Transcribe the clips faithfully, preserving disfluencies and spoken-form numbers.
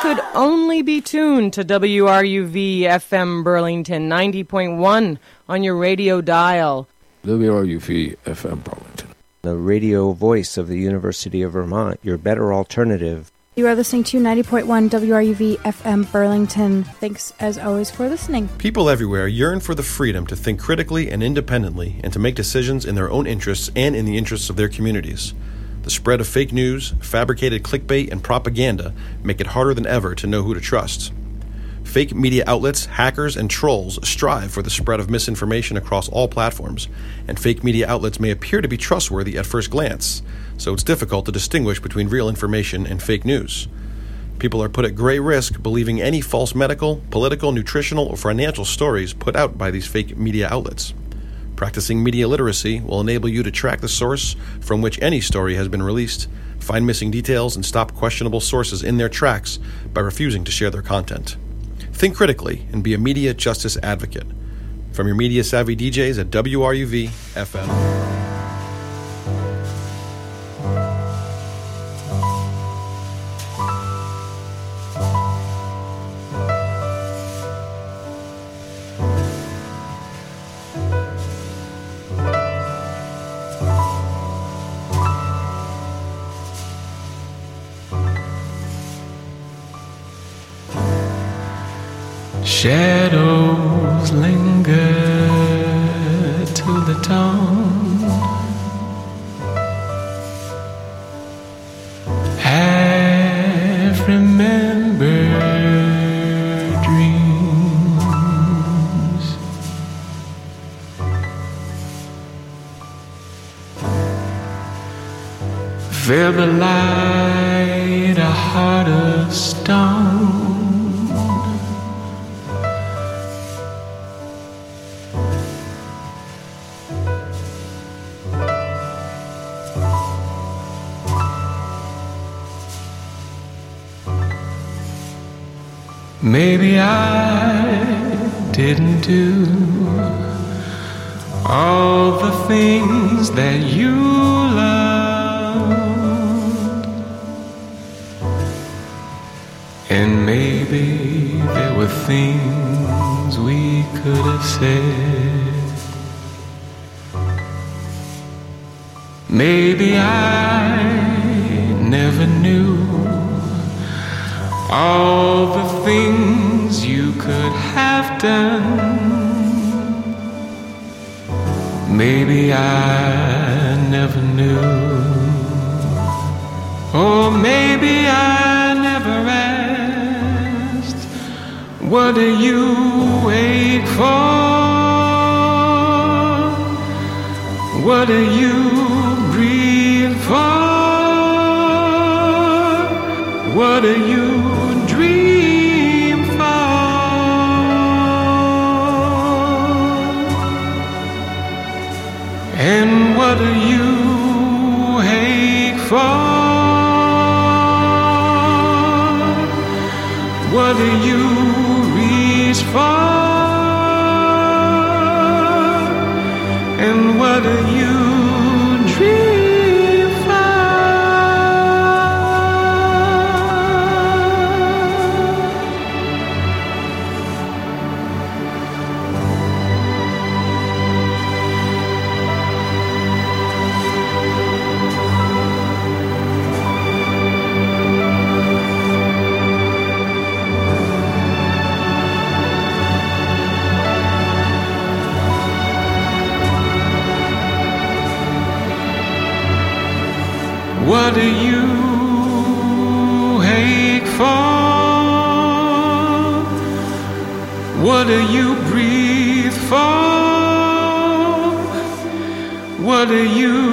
could only be tuned to W R U V F M Burlington ninety point one on your radio dial. W R U V F M Burlington. The radio voice of the University of Vermont, your better alternative. You are listening to ninety point one W R U V F M Burlington. Thanks, as always, for listening. People everywhere yearn for the freedom to think critically and independently and to make decisions in their own interests and in the interests of their communities. The spread of fake news, fabricated clickbait, and propaganda make it harder than ever to know who to trust. Fake media outlets, hackers, and trolls strive for the spread of misinformation across all platforms, and fake media outlets may appear to be trustworthy at first glance, so it's difficult to distinguish between real information and fake news. People are put at great risk believing any false medical, political, nutritional, or financial stories put out by these fake media outlets. Practicing media literacy will enable you to track the source from which any story has been released, find missing details, and stop questionable sources in their tracks by refusing to share their content. Think critically and be a media justice advocate. From your media-savvy D Js at W R U V F M. Shadows linger till the dawn. Half remembered dreams. Fill the light, a heart of stone. Maybe I didn't do all the things that you loved, and maybe there were things we could have said. Maybe I never knew all the things you could have done. Maybe I never knew. Or maybe I never asked, what do you wait for? What do you breathe for? What do you dream for? And what do you ache for? What do you reach for? And what do you dream for? What do you ache for? What do you breathe for? What do you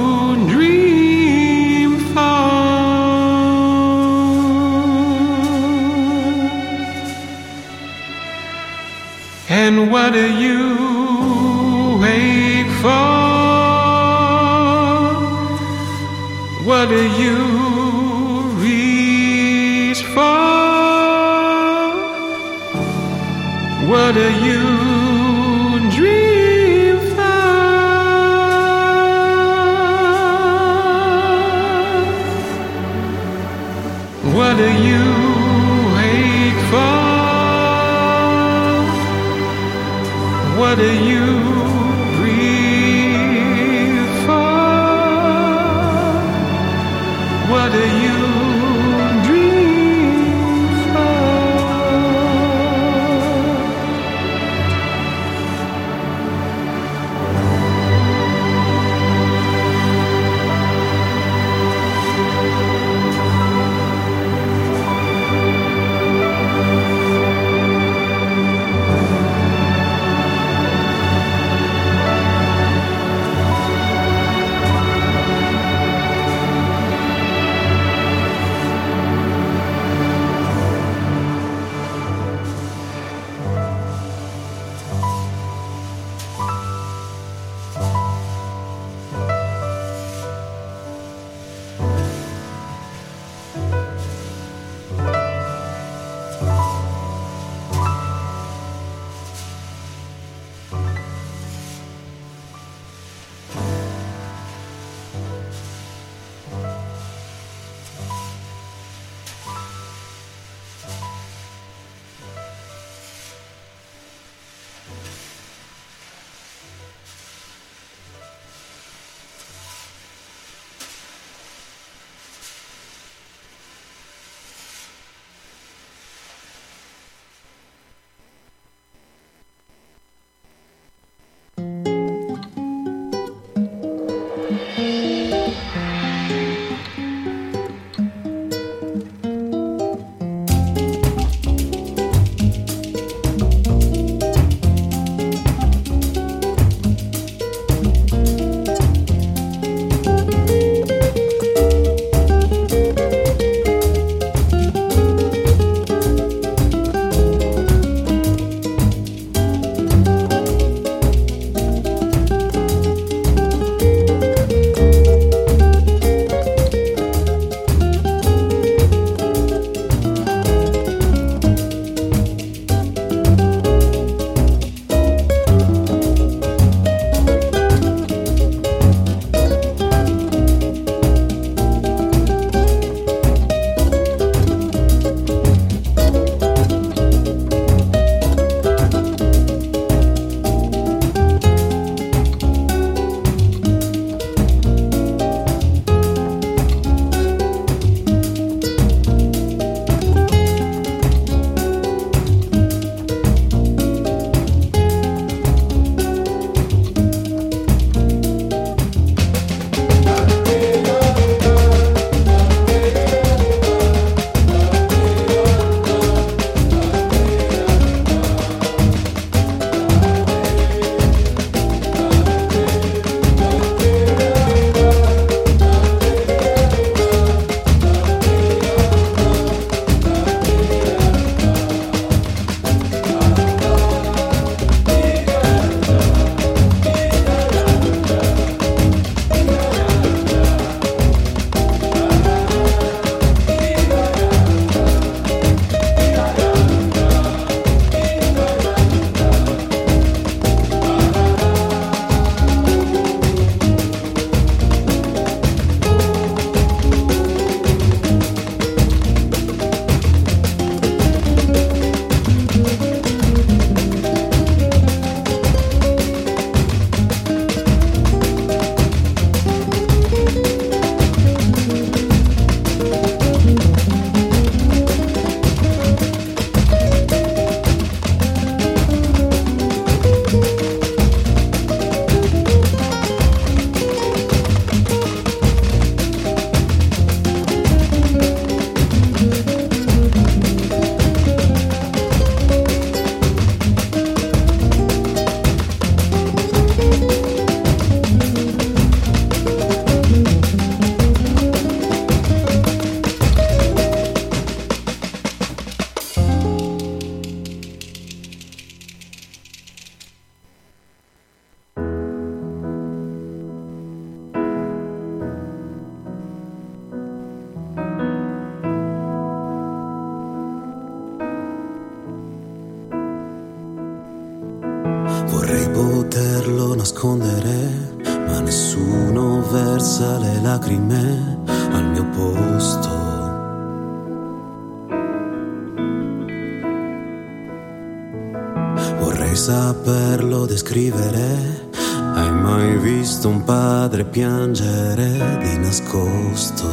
dream for? And what do you ache for? What do you reach for? What do you dream for? What do you What do you breathe for? What do you dream for? Vorrei poterlo nascondere, ma nessuno versa le lacrime al mio posto. Vorrei puoi saperlo descrivere. Hai mai visto un padre piangere di nascosto?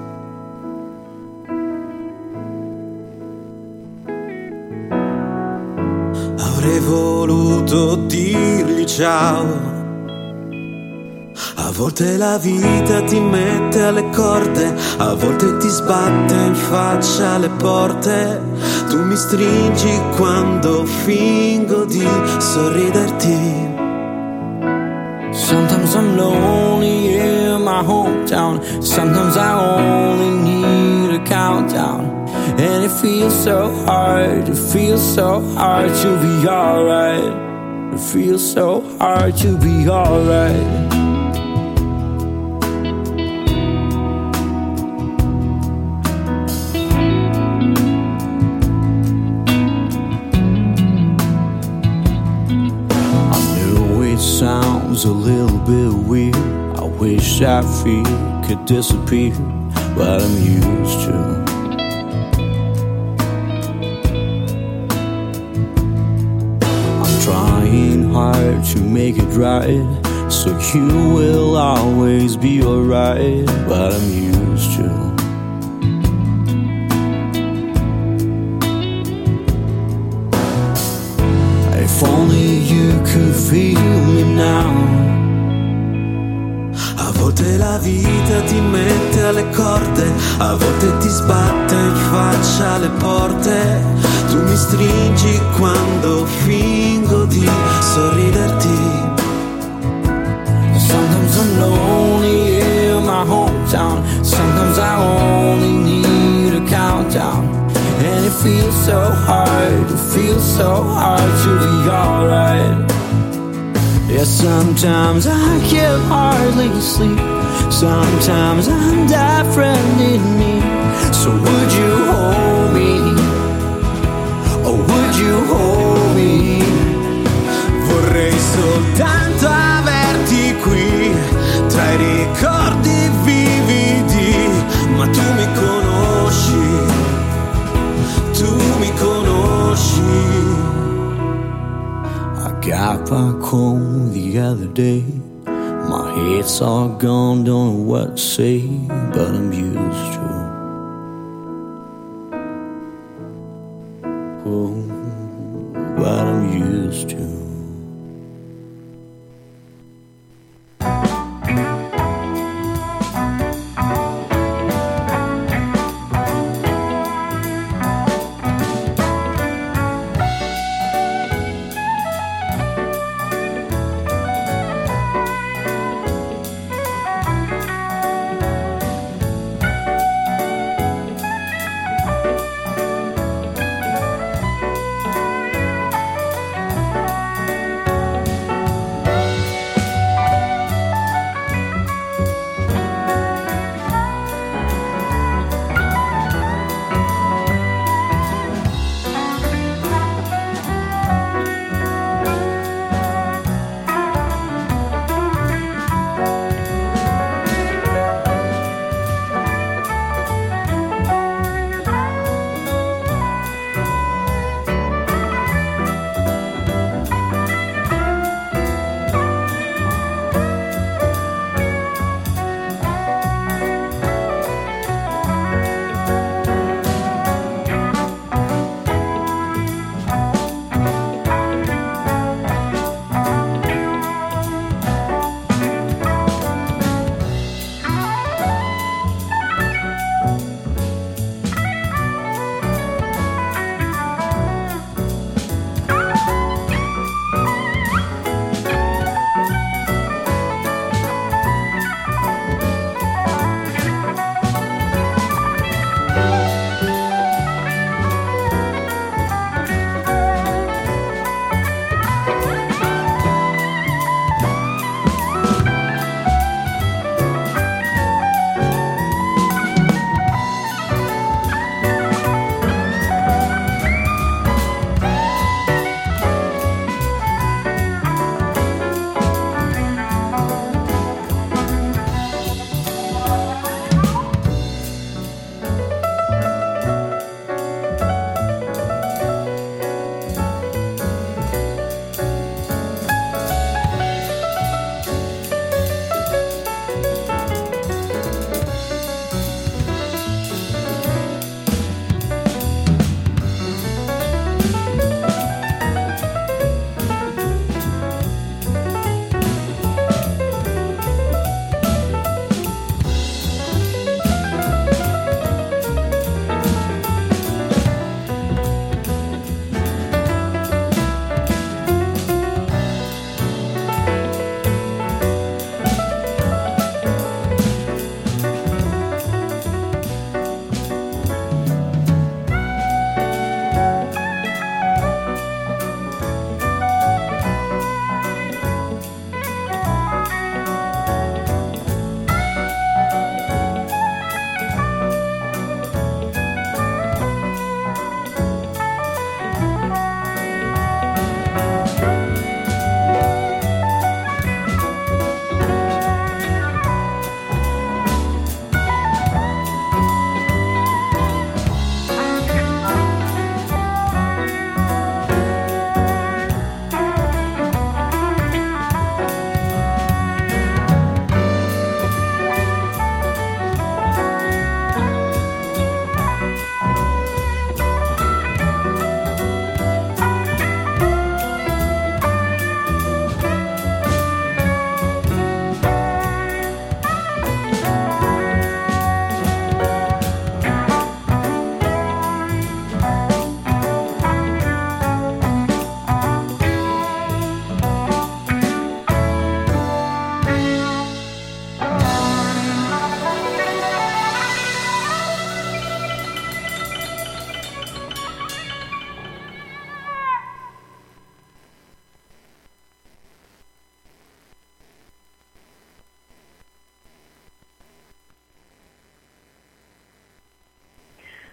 Avrei voluto dirgli ciao. A volte la vita ti mette alle corde, a volte ti sbatte in faccia le porte. Tu mi stringi quando fingo di sorriderti. Sometimes I'm lonely in my hometown. Sometimes I only need a countdown. And it feels so hard, it feels so hard to be alright. It feels so hard to be alright. Sounds a little bit weird. I wish that fear could disappear, but I'm used to. I'm trying hard to make it right, so you will always be alright, but I'm used to. If only you could feel me now. A volte la vita ti mette alle corde, a volte ti sbatte in faccia le porte. Tu mi stringi quando fingo di sorriderti. Sometimes I'm lonely in my hometown. Sometimes I only need a countdown. And it feels so hard, it feels so hard to be alright. Yeah, sometimes I can hardly sleep. Sometimes I'm different in need. So would you hold me? Or would you hold me? Vorrei soltanto averti qui, tra i ricordi vividi. Ma tu mi conosci, tu mi conosci. I got back home the other day. My head's all gone, don't know what to say, but I'm used to. Oh, but I'm used to.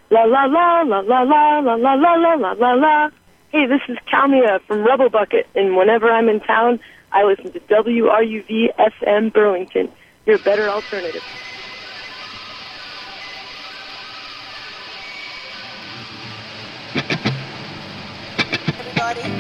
La la la la la la la la la la la la la. Hey, this is Kalmia from Rubble Bucket, and whenever I'm in town, I listen to W R U V F M Burlington, your better alternative. Everybody.